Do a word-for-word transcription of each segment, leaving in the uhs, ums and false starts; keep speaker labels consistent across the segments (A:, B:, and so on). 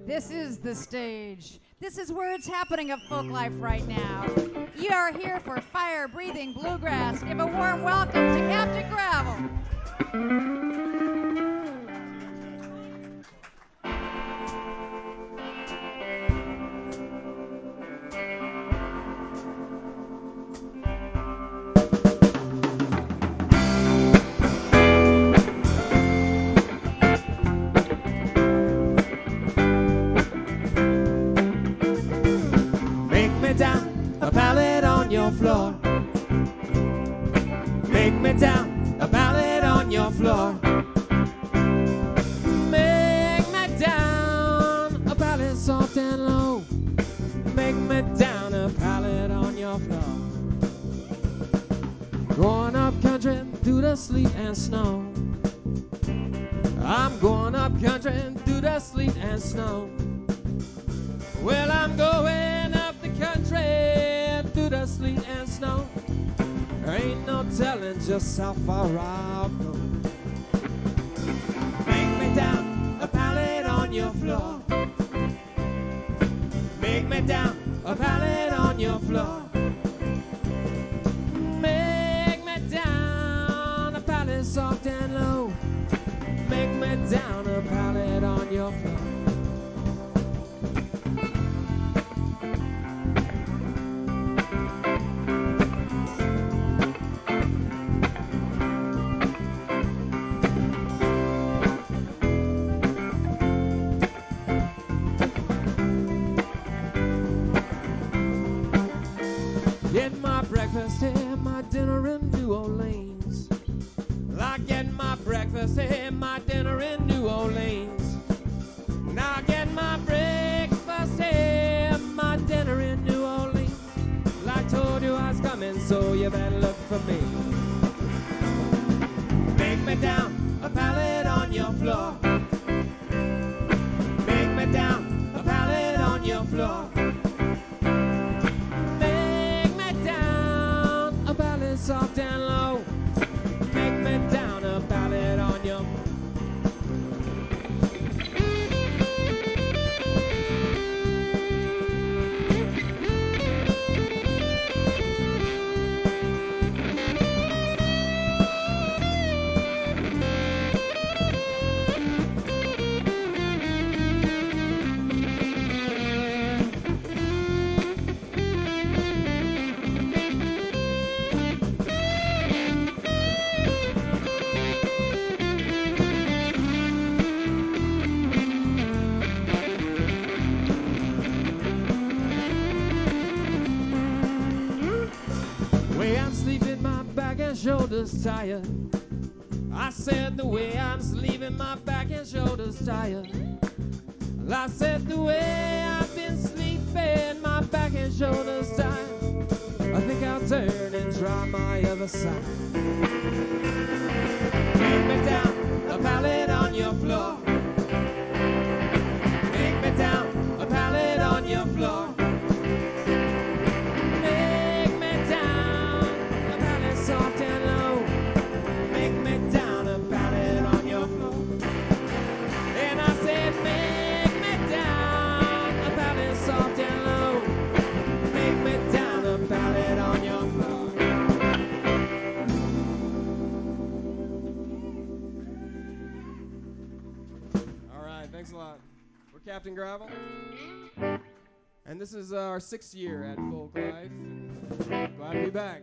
A: This is the stage. This is where it's happening at Folklife right now. You are here for fire-breathing bluegrass. Give a warm welcome to Captain Gravel.
B: Down a pallet on your floor. Make me down a pallet on your floor. Make me down a pallet soft and low. Make me down a pallet on your floor. Going up country through the sleet and snow. I'm going up country through the sleet and snow. Well, I'm going up the country through the sleet and snow. There ain't no telling just how far I'll go. Make me down a pallet on your floor. Make me down a pallet on your floor. Make me down a pallet soft and low. Make me down a pallet on your floor. Get my breakfast here, my dinner in New Orleans. Like getting my breakfast here, my dinner in New Orleans. Now get my breakfast here, my dinner in New Orleans. Like told you I was coming, so you better look for me. Make me down a pallet on your floor. Make me down a pallet on your floor. Soft and low. Make me down a pallet on your shoulders tired. I said the way I'm sleeping, my back and shoulders tired. I said the way I've been sleeping, my back and shoulders tired. I think I'll turn and try my other side. Make me down a pallet on your floor. Make me down a pallet on your floor. Soft and low, make me down a pallet on your floor. And I said, make me down a pallet soft and low. Make me down a pallet on your floor. All right, thanks a lot. We're Captain Gravel, and this is our sixth year at Folklife. Glad to be back.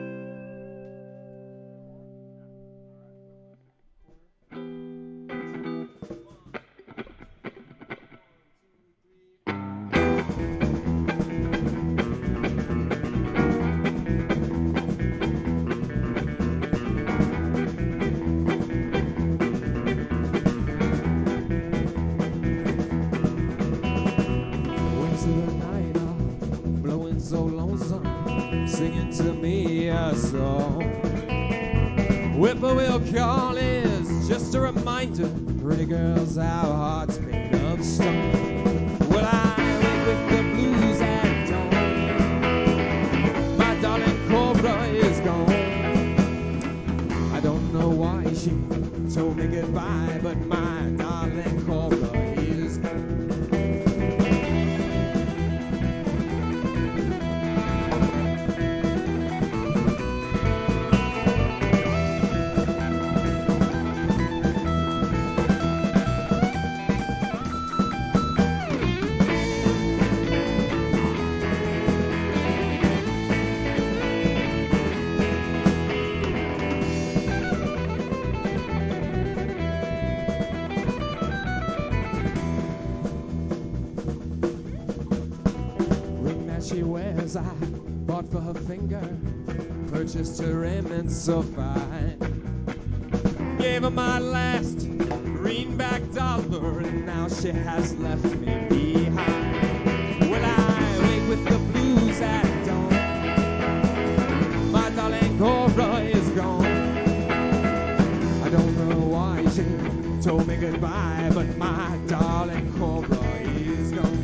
B: Singing to me a song. Whippoorwill call is just a reminder, pretty girls have hearts made of stone. Well, I wake with the blues at dawn. My darling Cobra is gone. I don't know why she told me goodbye, but my darling Cobra is gone. flowers I bought for her finger, purchased her raiment so fine. Gave her my last greenback dollar, and now she has left me behind. Well, I wake with the blues at dawn. My darling Cobra is gone. I don't know why she told me goodbye, but my darling Cobra is gone.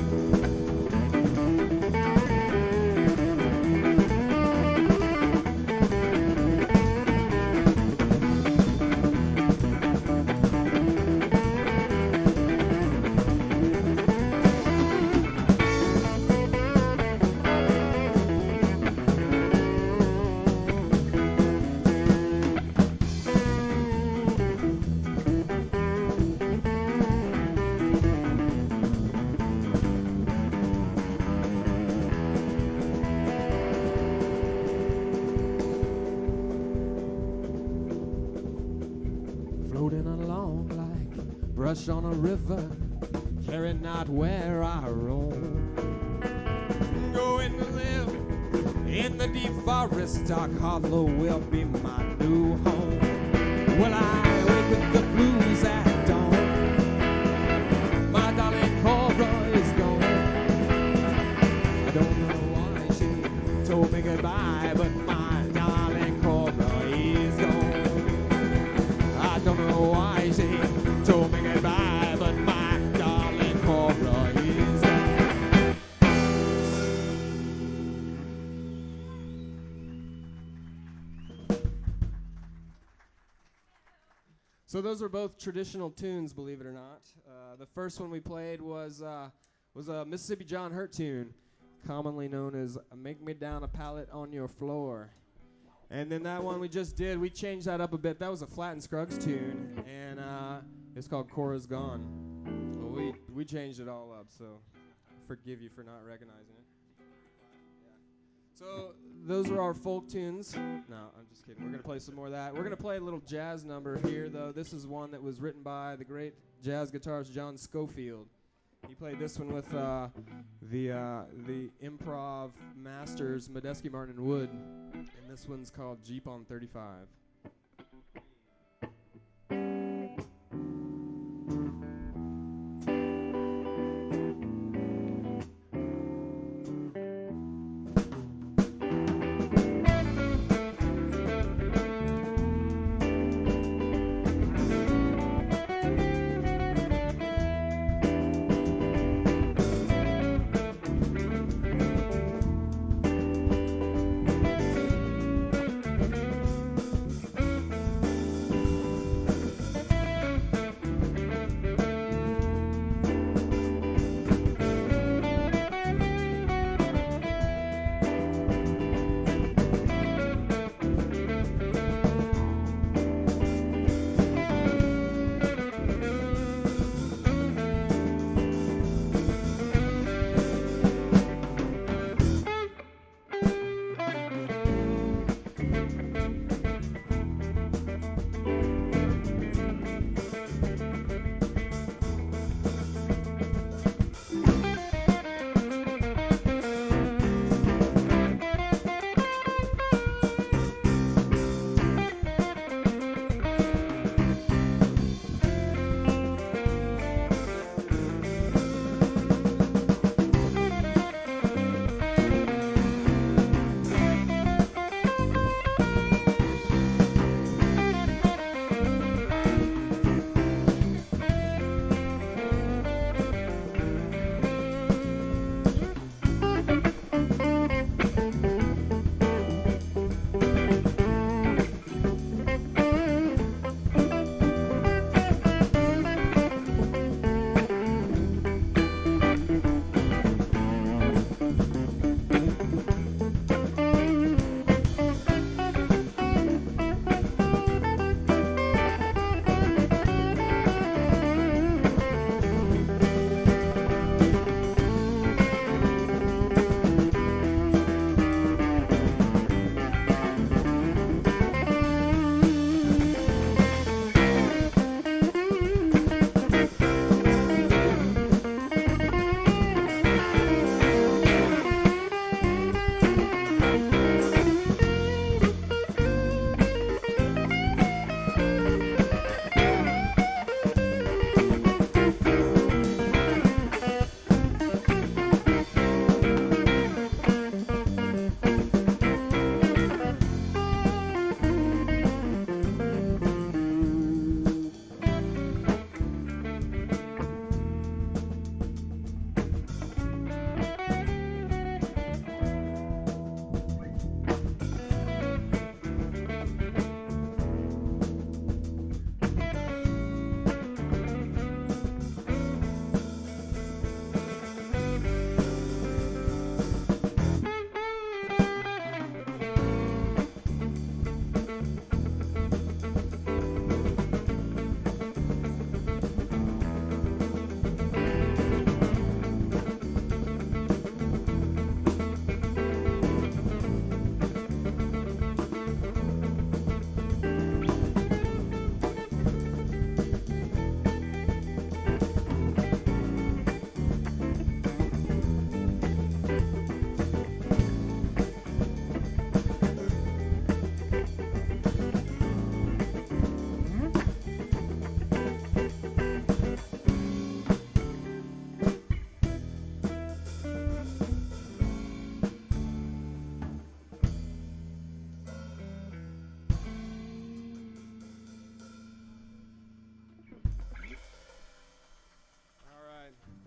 B: Floating along like brush on a river, caring not where I roam. Going to live in the deep forest, dark hollow will be my new home. Well, I wake with the blues at dawn. My darling Cobra is gone. I don't know why she told me goodbye, but my darling Cobra is gone. I don't know why she told me goodbye, but my darling Cobra is gone. So those are both traditional tunes, believe it or not. Uh, the first one we played was uh, was a Mississippi John Hurt tune, commonly known as "Make Me Down a Pallet on Your Floor." And then that one we just did, we changed that up a bit. That was a Flat and Scruggs tune, and uh, it's called Cora's Gone. Well, we we changed it all up, so forgive you for not recognizing it. So those are our folk tunes. No, I'm just kidding. We're going to play some more of that. We're going to play a little jazz number here, though. This is one that was written by the great jazz guitarist John Scofield. He played this one with uh, the uh, the improv masters Medeski, Martin, and Wood. And this one's called Jeep on thirty-five.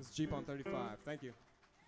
B: It's Jeep on thirty-five. Thank you.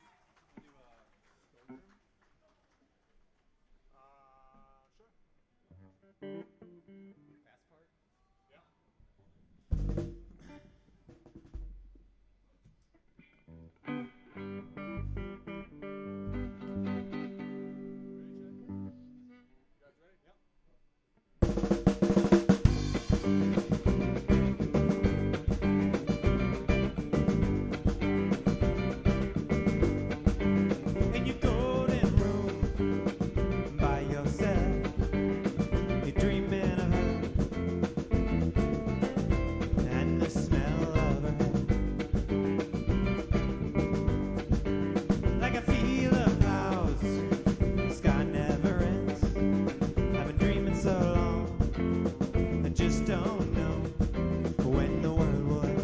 C: In your golden room by yourself, you're dreaming of her and the smell of her hair. Like a field of clouds, the sky never ends. I've been dreaming so long, I just don't know when the world will end.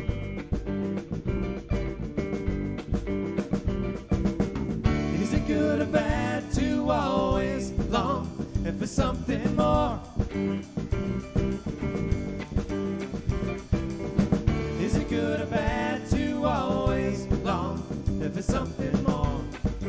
C: Is it good or bad to always long for something more? Is it good or bad to always long for something more?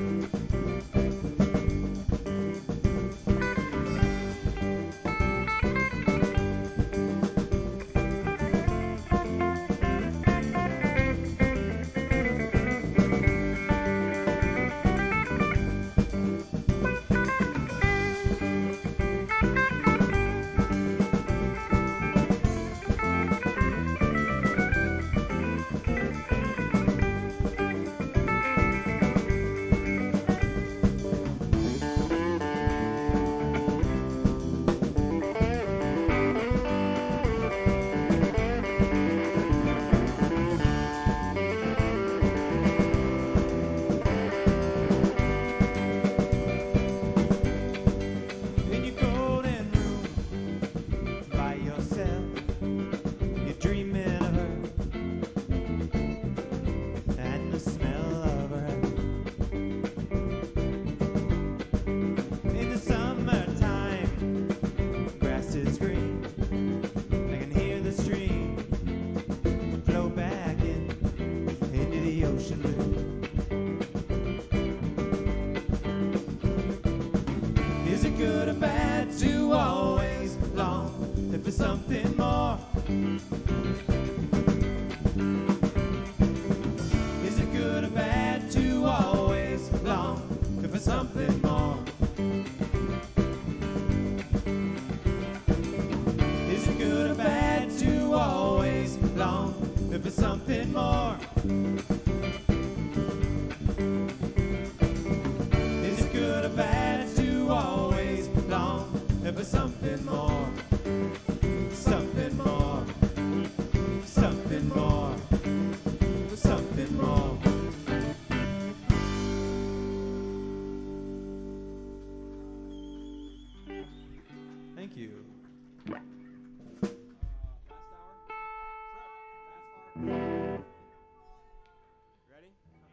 C: In your golden room by yourself, you're dreaming of her and the smell of her hair. In the summertime, grass is green. I can hear the stream flow back in into the ocean blue. Is it good or bad to always long for something more? Is it good or bad to always long for something more? Is it good or bad to always long for something more? Is it good or bad to always long for something more? Something more. Something more. Something more. Thank you.
B: Ready?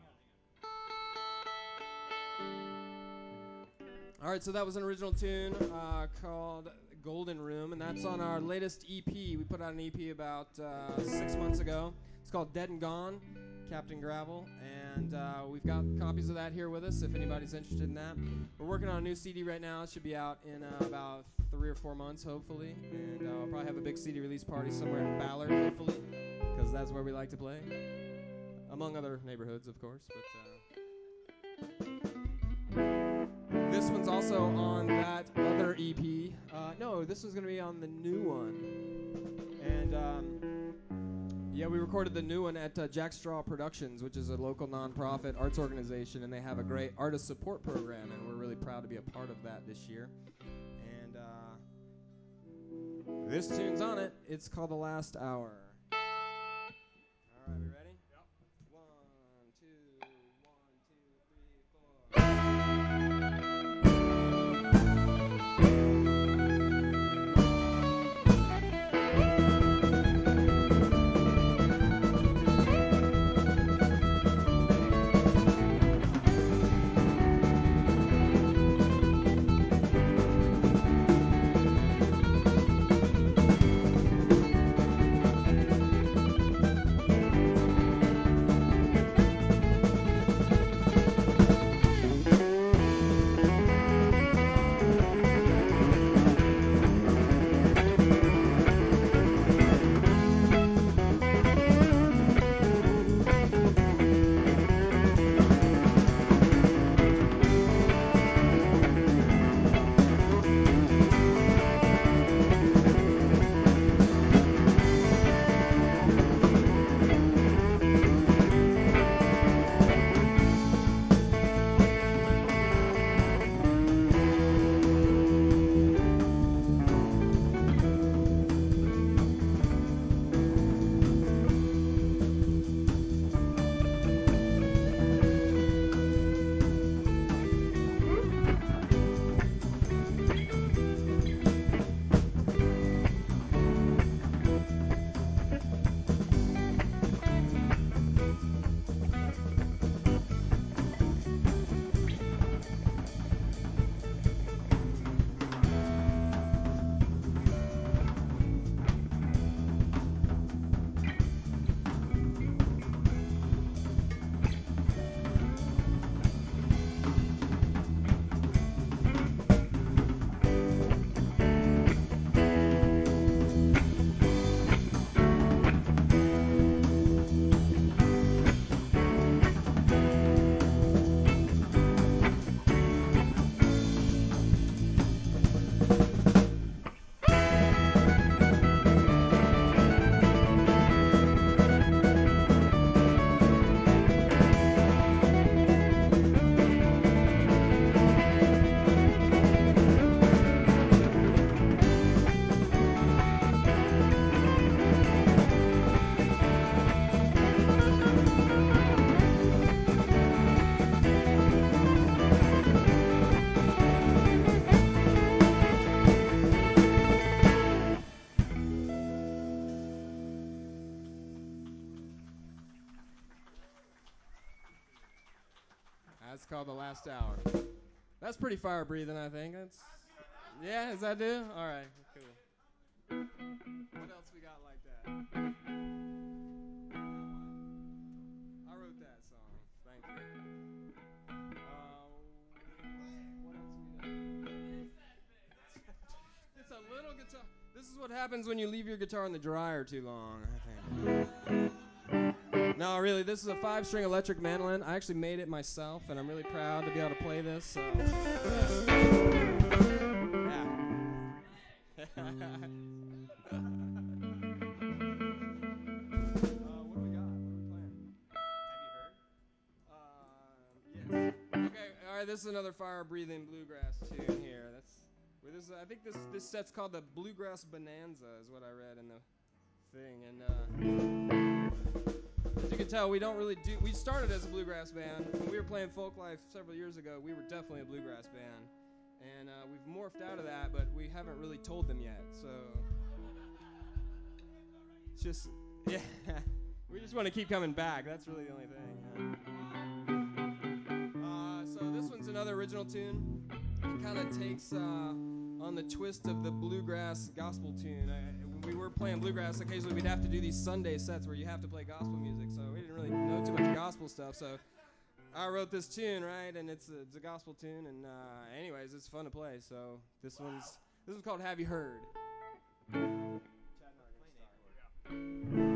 B: All right, so that was an original tune uh, called Golden Room, and that's on our latest E P. We put out an E P about uh, six months ago. It's called Dead and Gone, Captain Gravel, and uh, we've got copies of that here with us if anybody's interested in that. We're working on a new C D right now. It should be out in uh, about three or four months, hopefully, and uh, we'll probably have a big C D release party somewhere in Ballard, hopefully, because that's where we like to play, among other neighborhoods, of course, but... Uh, This one's also on that other E P. Uh, no, this one's going to be on the new one. And, um, yeah, we recorded the new one at uh, Jack Straw Productions, which is a local nonprofit arts organization, and they have a great artist support program, and we're really proud to be a part of that this year. And uh, this tune's on it. It's called The Last Hour. All right, we ready? Yep. One, two, one, two, three, four. it's called The Last Hour. That's pretty fire breathing, I think. That's yeah, does that do? All right, cool. What else we got like that? I wrote that song. Thank you. Uh, what else we got? It's a little guitar. This is what happens when you leave your guitar in the dryer too long, I think. No, really, this is a five-string electric mandolin. I actually made it myself, and I'm really proud to be able to play this. So, yeah. uh, what do we got? What are we playing?
C: Have you heard?
B: Uh, yes. Okay. All right. This is another fire-breathing bluegrass tune here. That's. Well, this is, I think this this set's called the Bluegrass Bonanza, is what I read in the thing, and. Uh, As you can tell, we don't really do. We started as a bluegrass band. When we were playing Folk Life several years ago, we were definitely a bluegrass band, and uh, we've morphed out of that, but we haven't really told them yet. So, it's just yeah, we just want to keep coming back. That's really the only thing. Yeah. Uh, so this one's another original tune. It kind of takes uh, on the twist of the bluegrass gospel tune. I, when we were playing bluegrass, occasionally we'd have to do these Sunday sets where you have to play gospel music, so we didn't really know too much gospel stuff. So I wrote this tune, right, and it's a, it's a gospel tune, and uh, anyways, it's fun to play. So this one's this one's called Have You Heard? Chad and I are gonna start.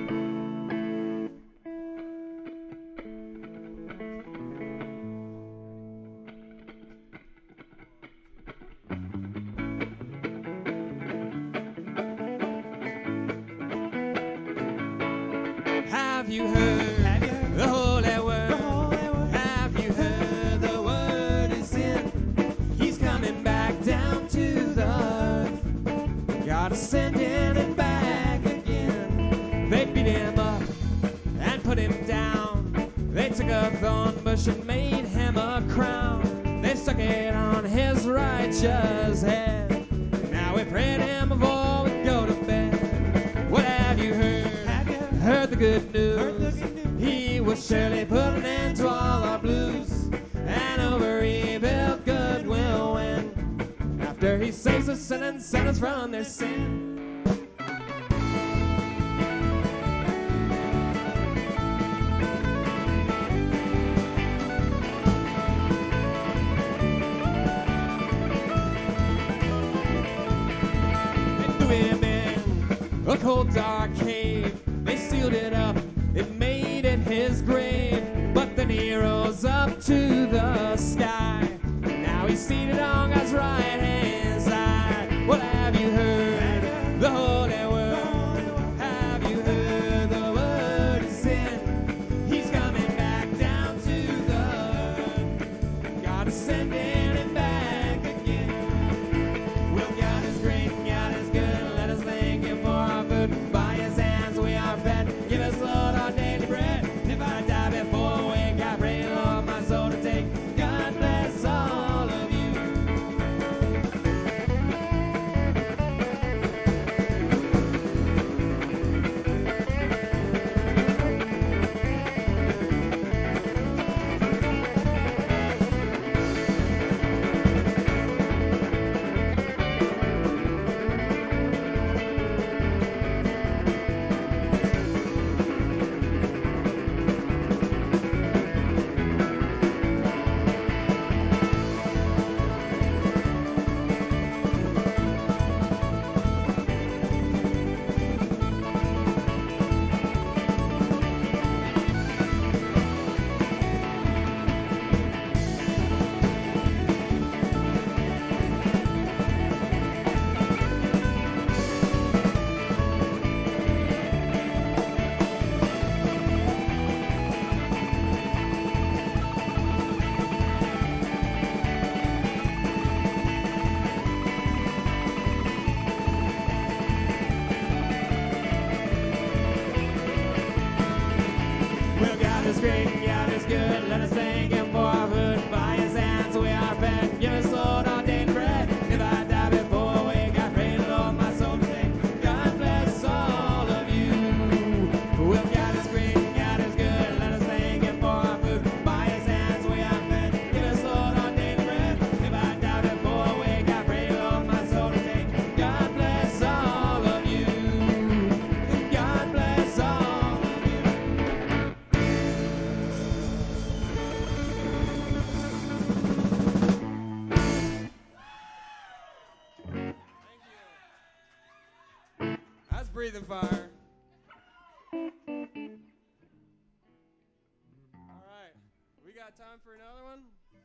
B: Have you heard,
C: Have you heard
B: the holy word?
C: the holy word?
B: Have you heard the word is in? He's coming back down to the earth. God is sending him back again. They beat him up and put him down. They took a thorn bush and made him a crown. They stuck it on his righteous head. Now we pray to him before we go to bed. What have you heard?
C: Have you
B: Heard the good news.
C: heard the good news?
B: He will surely put an end to all our blues, and over evil good will win. After he saves us and sends us from their sin. They threw him in a cold dark cave. They sealed it up, it made it his grave. But then he rose up to the sky. Now he's seated on God's right hand side. What have you heard? The holy word. Have you heard the word is sin? He's coming back down to the earth. God is sending him back again. Well, God is great and God is good. Let us thank him for our food. By his hands we are fed. Give us, Lord, our daily bread. If I die before we wake, I pray, Lord, my soul to take. God bless all of you. Well, God is great and God is good. Let us thank him for our food. By his hands we are fed. Give us, Lord, our daily bread. If I die before I wake, I pray, Lord, my soul to take. God bless all of you. Well, God is great and God is good. Let us thank him for our food. By his hands we are fed. breathing fire. All right, we got time for another one?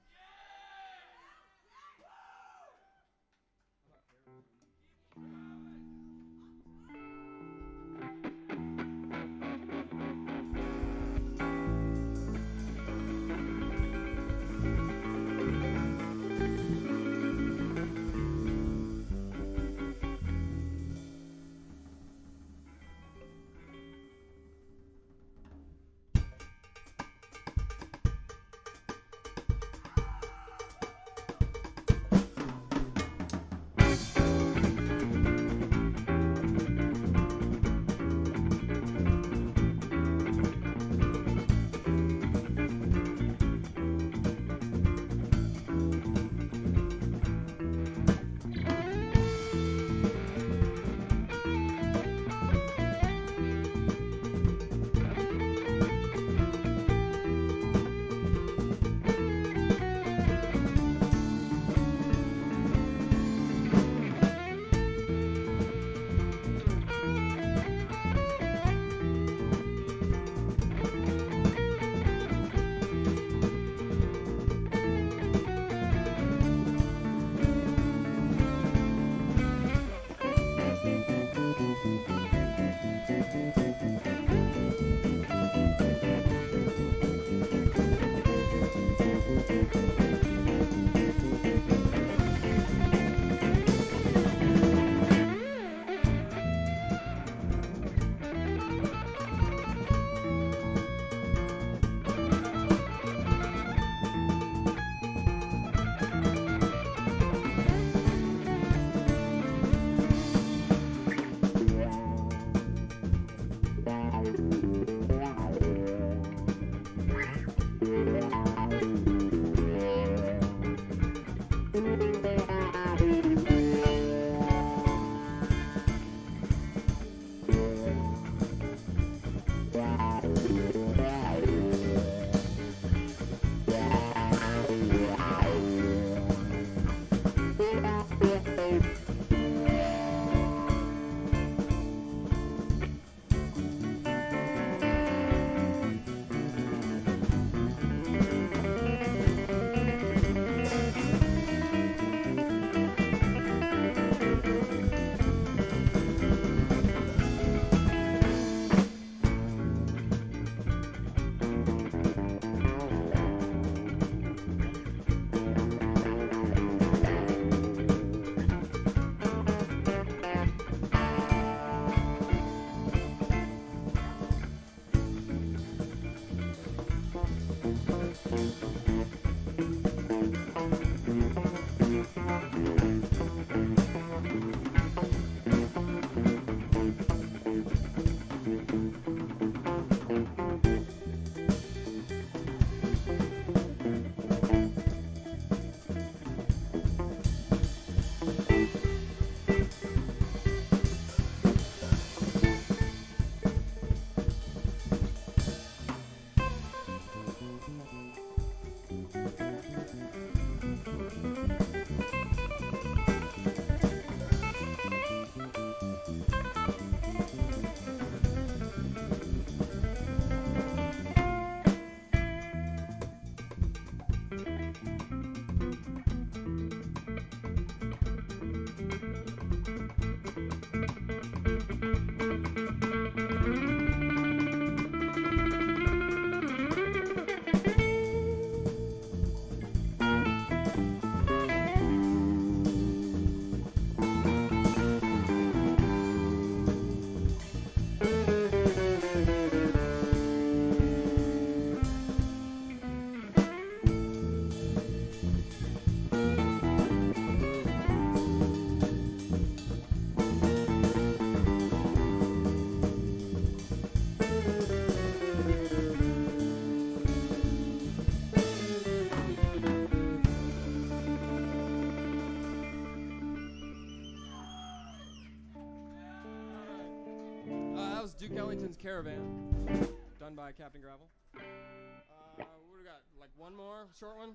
B: Duke Ellington's Caravan, done by Captain Gravel. Uh, what do we got? Like one more short one?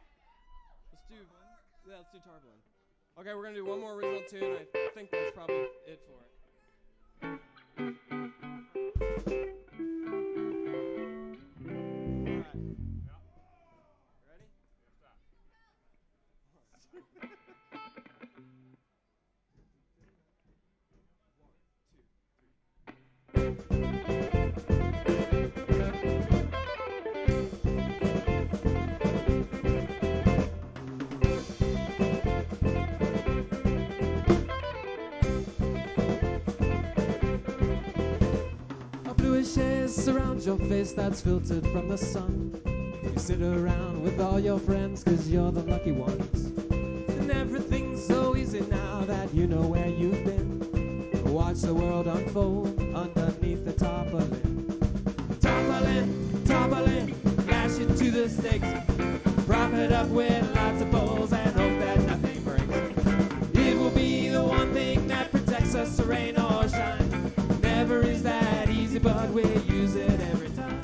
B: Let's do, yeah, let's do Tarpaulin. Okay, we're gonna do one more original tune. I think that's probably it for it. A bluish haze surrounds your face that's filtered from the sun. You sit around with all your friends cause you're the lucky ones. And everything's so easy now that you know where you've been. Watch the world unfold underneath the tarpaulin. Tarpaulin, tarpaulin, lash it to the stakes. Prop it up with lots of poles and hope that nothing breaks. It will be the one thing that protects us, rain or shine. Never is that easy, but we use it every time.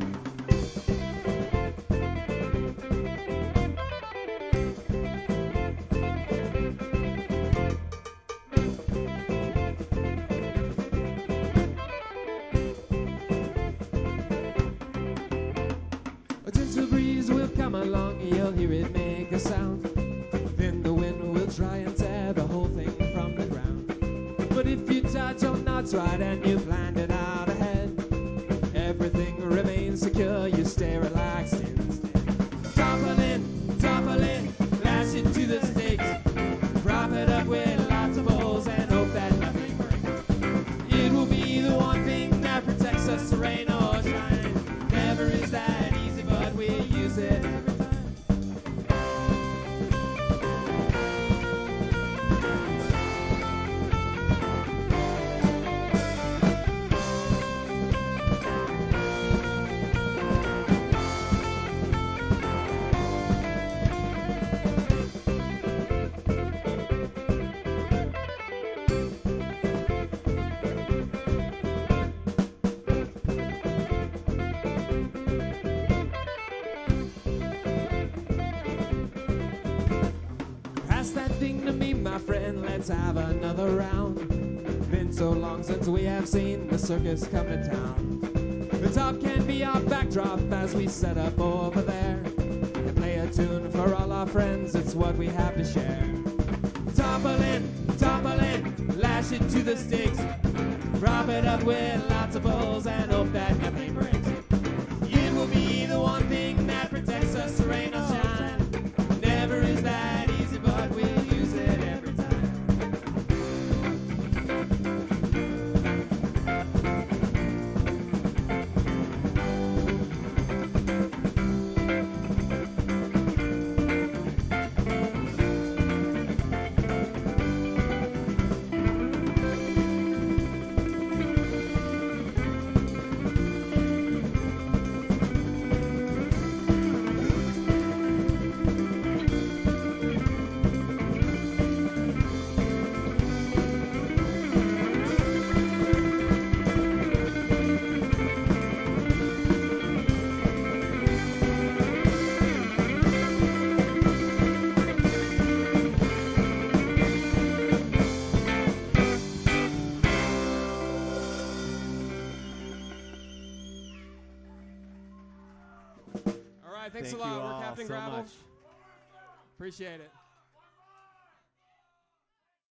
B: A gentle breeze will come along, you'll hear it make a sound. Then the wind will try and tear the whole thing from the ground. But if you touch your knots right and you planned it out ahead, everything remains secure, you stay relaxed instead. Tarpaulin, tarpaulin, lash it to the stakes. Prop it up with lots of poles and hope that nothing breaks. It will be the one thing that protects us, rain or shine. Never is that easy, but we use it every time. Pass that thing to me, my friend, let's have another round. Been so long since we have seen the circus come to town. The top can be our backdrop as we set up over there. And play a tune for all our friends, it's what we have to share. Tarpaulin, tarpaulin, lash it to the sticks. Prop it up with lots of poles and hope that nothing breaks. It will be the one thing that protects us, rain or shine. Never is that easy, but we use it every time. All right, thanks
C: Thank
B: a lot.
C: you
B: We're
C: all
B: Captain
C: so
B: Gravel.
C: much.
B: Appreciate it.